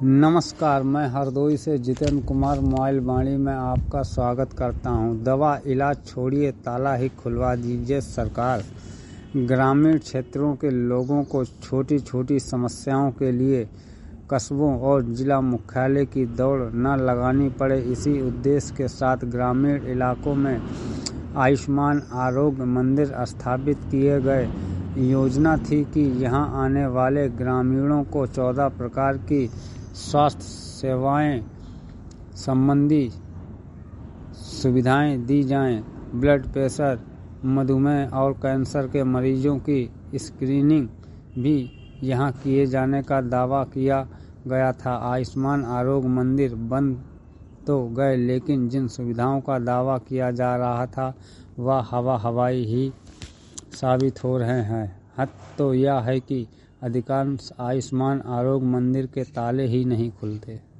नमस्कार, मैं हरदोई से जितेंद्र कुमार मोबाइल वाणी में आपका स्वागत करता हूं। दवा इलाज छोड़िए, ताला ही खुलवा दीजिए सरकार। ग्रामीण क्षेत्रों के लोगों को छोटी छोटी समस्याओं के लिए कस्बों और जिला मुख्यालय की दौड़ न लगानी पड़े, इसी उद्देश्य के साथ ग्रामीण इलाकों में आयुष्मान आरोग्य मंदिर स्थापित किए गए। योजना थी कि यहां आने वाले ग्रामीणों को 14 प्रकार की स्वास्थ्य सेवाएं संबंधी सुविधाएं दी जाएं। ब्लड प्रेशर, मधुमेह और कैंसर के मरीजों की स्क्रीनिंग भी यहां किए जाने का दावा किया गया था। आयुष्मान आरोग्य मंदिर बन तो गए, लेकिन जिन सुविधाओं का दावा किया जा रहा था वह हवाई ही साबित हो रहे हैं। हद तो यह है कि अधिकांश आयुष्मान आरोग्य मंदिर के ताले ही नहीं खुलते।